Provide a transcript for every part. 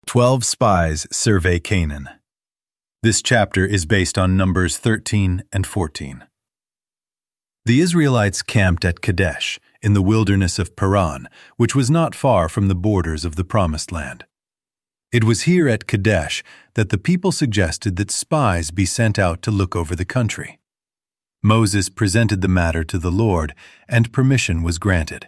12 Spies Survey Canaan. This chapter is based on Numbers 13 and 14. The Israelites camped at Kadesh, in the wilderness of Paran, which was not far from the borders of the Promised Land. It was here at Kadesh that the people suggested that spies be sent out to look over the country. Moses presented the matter to the Lord, and permission was granted.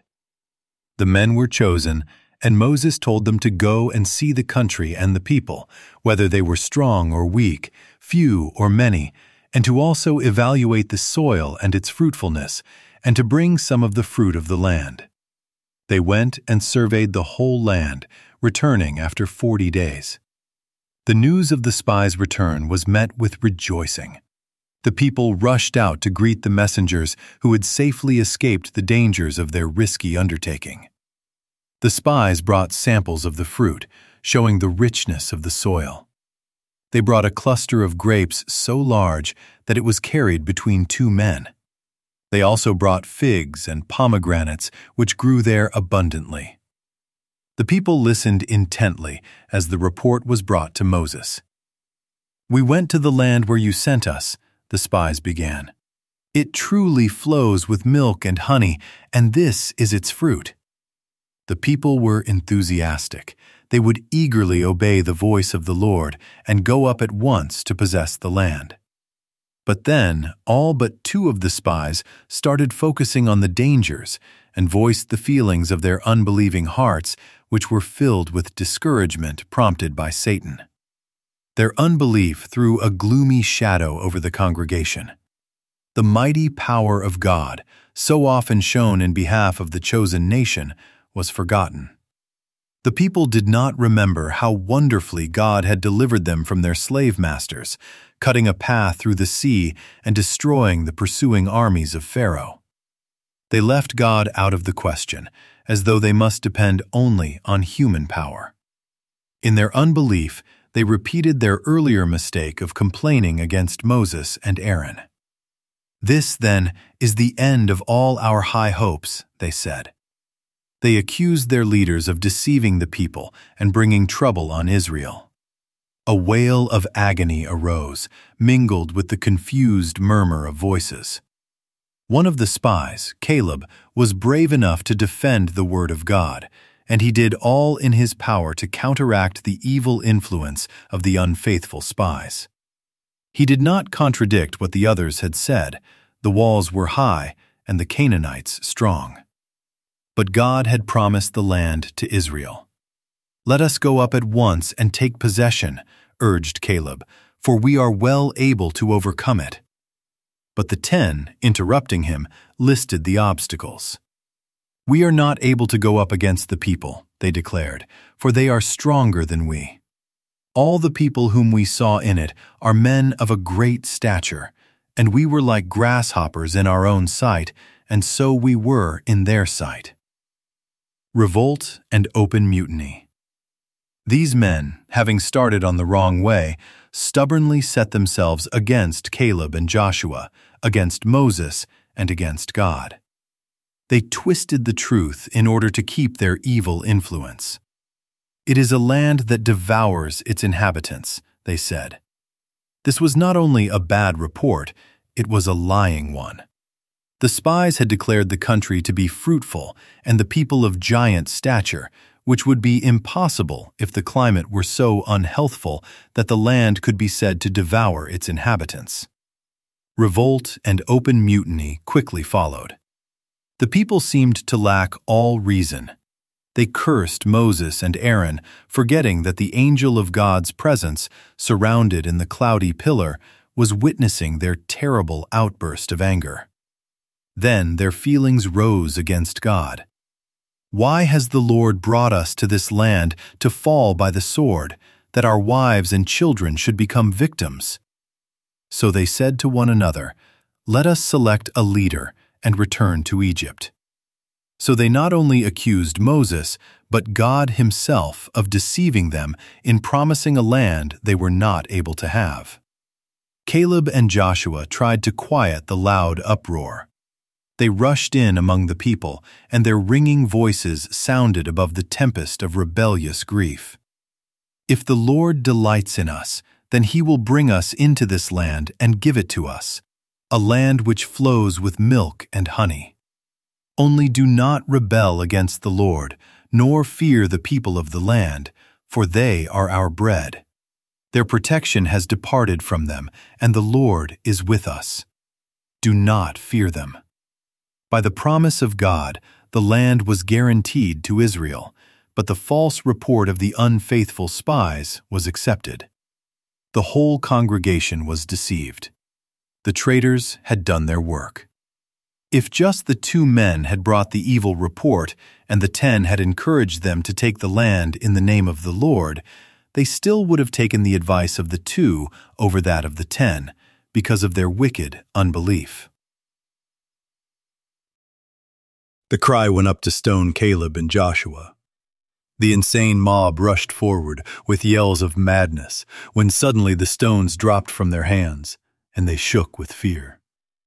The men were chosen, and Moses told them to go and see the country and the people, whether they were strong or weak, few or many, and to also evaluate the soil and its fruitfulness, and to bring some of the fruit of the land. They went and surveyed the whole land, returning after 40 days. The news of the spies' return was met with rejoicing. The people rushed out to greet the messengers who had safely escaped the dangers of their risky undertaking. The spies brought samples of the fruit, showing the richness of the soil. They brought a cluster of grapes so large that it was carried between 2 men. They also brought figs and pomegranates, which grew there abundantly. The people listened intently as the report was brought to Moses. "We went to the land where you sent us," the spies began. "It truly flows with milk and honey, and this is its fruit." The people were enthusiastic. They would eagerly obey the voice of the Lord and go up at once to possess the land. But then, all but 2 of the spies started focusing on the dangers and voiced the feelings of their unbelieving hearts, which were filled with discouragement prompted by Satan. Their unbelief threw a gloomy shadow over the congregation. The mighty power of God, so often shown in behalf of the chosen nation, was forgotten. The people did not remember how wonderfully God had delivered them from their slave masters, cutting a path through the sea and destroying the pursuing armies of Pharaoh. They left God out of the question, as though they must depend only on human power. In their unbelief, they repeated their earlier mistake of complaining against Moses and Aaron. "This, then, is the end of all our high hopes," they said. They accused their leaders of deceiving the people and bringing trouble on Israel. A wail of agony arose, mingled with the confused murmur of voices. One of the spies, Caleb, was brave enough to defend the word of God, and he did all in his power to counteract the evil influence of the unfaithful spies. He did not contradict what the others had said. The walls were high and the Canaanites strong. But God had promised the land to Israel. "Let us go up at once and take possession," urged Caleb, "for we are well able to overcome it." But the 10, interrupting him, listed the obstacles. "We are not able to go up against the people," they declared, "for they are stronger than we. All the people whom we saw in it are men of a great stature, and we were like grasshoppers in our own sight, and so we were in their sight." Revolt and open mutiny. These men, having started on the wrong way, stubbornly set themselves against Caleb and Joshua, against Moses, and against God. They twisted the truth in order to keep their evil influence. "It is a land that devours its inhabitants," they said. This was not only a bad report, it was a lying one. The spies had declared the country to be fruitful and the people of giant stature, which would be impossible if the climate were so unhealthful that the land could be said to devour its inhabitants. Revolt and open mutiny quickly followed. The people seemed to lack all reason. They cursed Moses and Aaron, forgetting that the angel of God's presence, surrounded in the cloudy pillar, was witnessing their terrible outburst of anger. Then their feelings rose against God. "Why has the Lord brought us to this land to fall by the sword, that our wives and children should become victims?" So they said to one another, "Let us select a leader and return to Egypt." So they not only accused Moses, but God himself of deceiving them in promising a land they were not able to have. Caleb and Joshua tried to quiet the loud uproar. They rushed in among the people, and their ringing voices sounded above the tempest of rebellious grief. If the Lord delights in us, then He will bring us into this land and give it to us, a land which flows with milk and honey. Only do not rebel against the Lord, nor fear the people of the land, for they are our bread. Their protection has departed from them, and the Lord is with us. Do not fear them. By the promise of God, the land was guaranteed to Israel, but the false report of the unfaithful spies was accepted. The whole congregation was deceived. The traitors had done their work. If just the 2 men had brought the evil report and the 10 had encouraged them to take the land in the name of the Lord, they still would have taken the advice of the 2 over that of the 10, because of their wicked unbelief. The cry went up to stone Caleb and Joshua. The insane mob rushed forward with yells of madness when suddenly the stones dropped from their hands, and they shook with fear.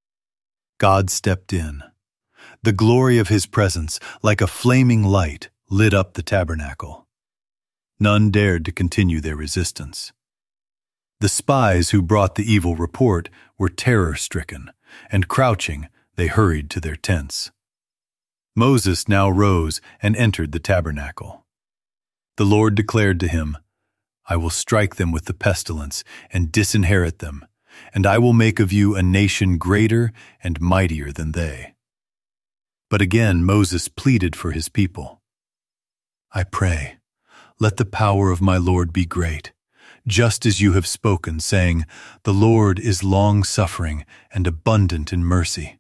God stepped in. The glory of His presence, like a flaming light, lit up the tabernacle. None dared to continue their resistance. The spies who brought the evil report were terror-stricken, and crouching, they hurried to their tents. Moses now rose and entered the tabernacle. The Lord declared to him, "I will strike them with the pestilence and disinherit them, and I will make of you a nation greater and mightier than they." But again Moses pleaded for his people. "I pray, let the power of my Lord be great, just as you have spoken, saying, 'The Lord is long-suffering and abundant in mercy.'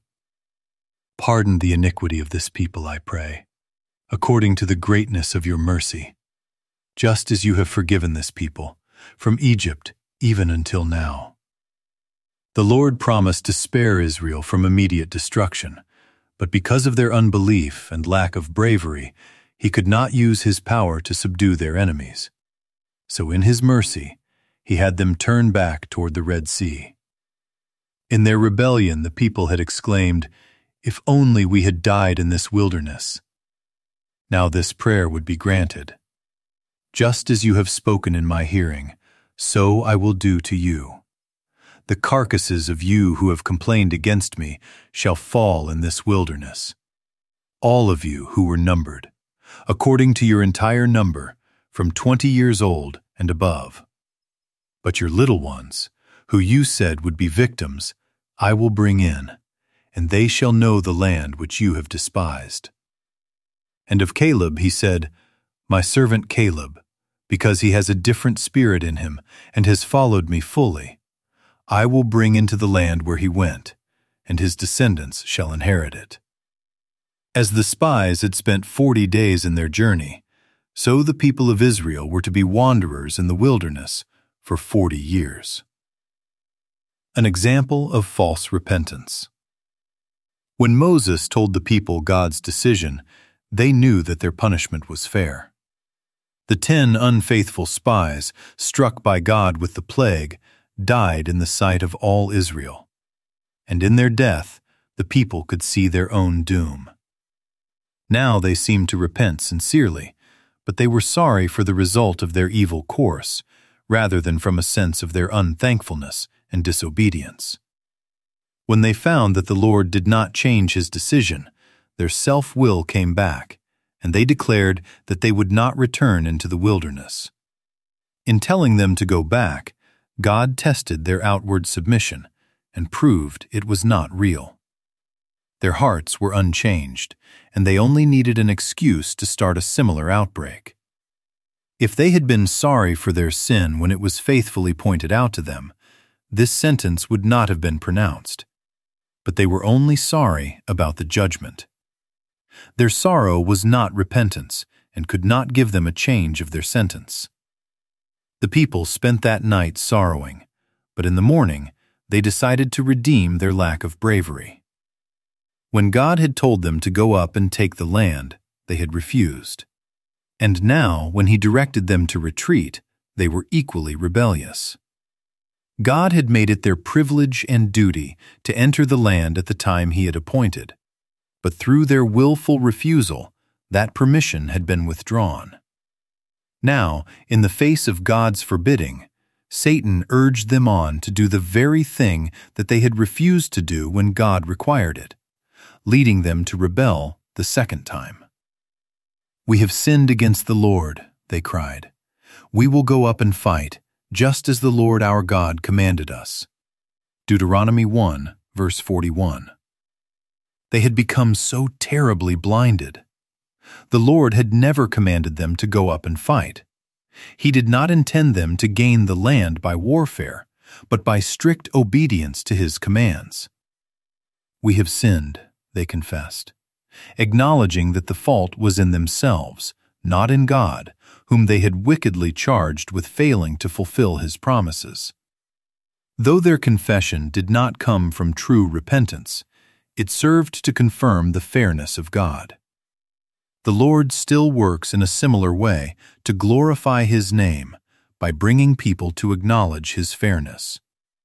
Pardon the iniquity of this people, I pray, according to the greatness of your mercy, just as you have forgiven this people, from Egypt even until now." The Lord promised to spare Israel from immediate destruction, but because of their unbelief and lack of bravery, He could not use His power to subdue their enemies. So in His mercy, He had them turn back toward the Red Sea. In their rebellion, the people had exclaimed, "If only we had died in this wilderness." Now this prayer would be granted. "Just as you have spoken in my hearing, so I will do to you. The carcasses of you who have complained against me shall fall in this wilderness. All of you who were numbered, according to your entire number, from 20 years old and above. But your little ones, who you said would be victims, I will bring in, and they shall know the land which you have despised." And of Caleb He said, "My servant Caleb, because he has a different spirit in him and has followed me fully, I will bring into the land where he went, and his descendants shall inherit it." As the spies had spent 40 days in their journey, so the people of Israel were to be wanderers in the wilderness for 40 years. An example of false repentance. When Moses told the people God's decision, they knew that their punishment was fair. The 10 unfaithful spies, struck by God with the plague, died in the sight of all Israel, and in their death the people could see their own doom. Now they seemed to repent sincerely, but they were sorry for the result of their evil course, rather than from a sense of their unthankfulness and disobedience. When they found that the Lord did not change His decision, their self-will came back, and they declared that they would not return into the wilderness. In telling them to go back, God tested their outward submission and proved it was not real. Their hearts were unchanged, and they only needed an excuse to start a similar outbreak. If they had been sorry for their sin when it was faithfully pointed out to them, this sentence would not have been pronounced. But they were only sorry about the judgment. Their sorrow was not repentance and could not give them a change of their sentence. The people spent that night sorrowing, but in the morning they decided to redeem their lack of bravery. When God had told them to go up and take the land, they had refused. And now, when He directed them to retreat, they were equally rebellious. God had made it their privilege and duty to enter the land at the time He had appointed, but through their willful refusal, that permission had been withdrawn. Now, in the face of God's forbidding, Satan urged them on to do the very thing that they had refused to do when God required it, leading them to rebel the second time. "We have sinned against the Lord," they cried. "We will go up and fight, just as the Lord our God commanded us." Deuteronomy 1, verse 41. They had become so terribly blinded. The Lord had never commanded them to go up and fight. He did not intend them to gain the land by warfare, but by strict obedience to His commands. "We have sinned," they confessed, acknowledging that the fault was in themselves, not in God, whom they had wickedly charged with failing to fulfill His promises. Though their confession did not come from true repentance, it served to confirm the fairness of God. The Lord still works in a similar way to glorify His name by bringing people to acknowledge His fairness.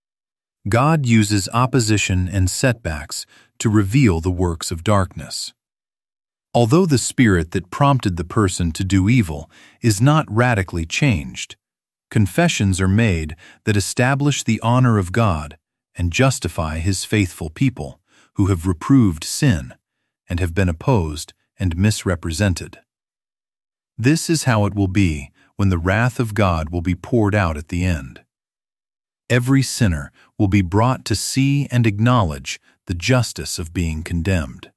God uses opposition and setbacks to reveal the works of darkness. Although the spirit that prompted the person to do evil is not radically changed, confessions are made that establish the honor of God and justify His faithful people who have reproved sin and have been opposed and misrepresented. This is how it will be when the wrath of God will be poured out at the end. Every sinner will be brought to see and acknowledge the justice of being condemned.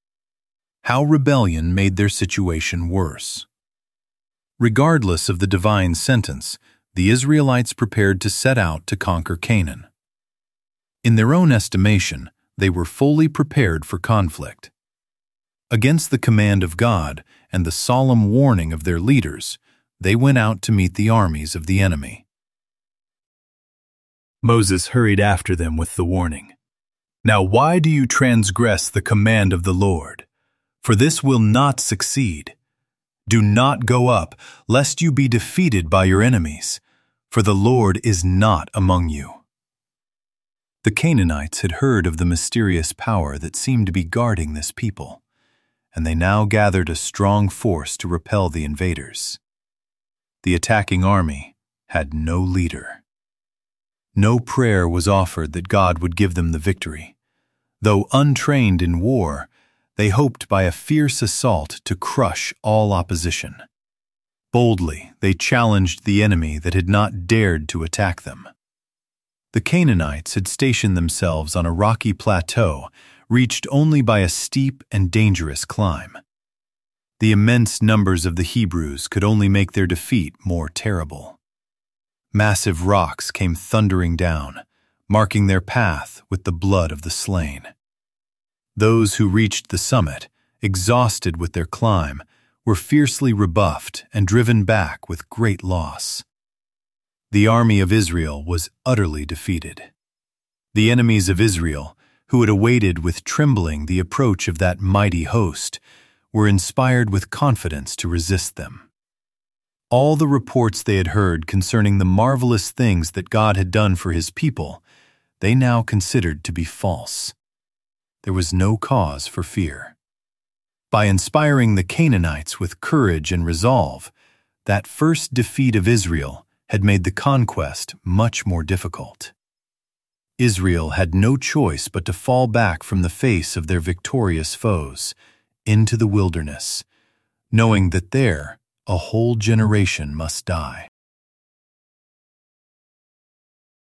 How rebellion made their situation worse. Regardless of the divine sentence, the Israelites prepared to set out to conquer Canaan. In their own estimation, they were fully prepared for conflict. Against the command of God and the solemn warning of their leaders, they went out to meet the armies of the enemy. Moses hurried after them with the warning, "Now why do you transgress the command of the Lord? For this will not succeed. Do not go up, lest you be defeated by your enemies, for the Lord is not among you." The Canaanites had heard of the mysterious power that seemed to be guarding this people, and they now gathered a strong force to repel the invaders. The attacking army had no leader. No prayer was offered that God would give them the victory. Though untrained in war, they hoped by a fierce assault to crush all opposition. Boldly, they challenged the enemy that had not dared to attack them. The Canaanites had stationed themselves on a rocky plateau reached only by a steep and dangerous climb. The immense numbers of the Hebrews could only make their defeat more terrible. Massive rocks came thundering down, marking their path with the blood of the slain. Those who reached the summit, exhausted with their climb, were fiercely rebuffed and driven back with great loss. The army of Israel was utterly defeated. The enemies of Israel, who had awaited with trembling the approach of that mighty host, were inspired with confidence to resist them. All the reports they had heard concerning the marvelous things that God had done for His people, they now considered to be false. There was no cause for fear. By inspiring the Canaanites with courage and resolve, that first defeat of Israel had made the conquest much more difficult. Israel had no choice but to fall back from the face of their victorious foes into the wilderness, knowing that there a whole generation must die.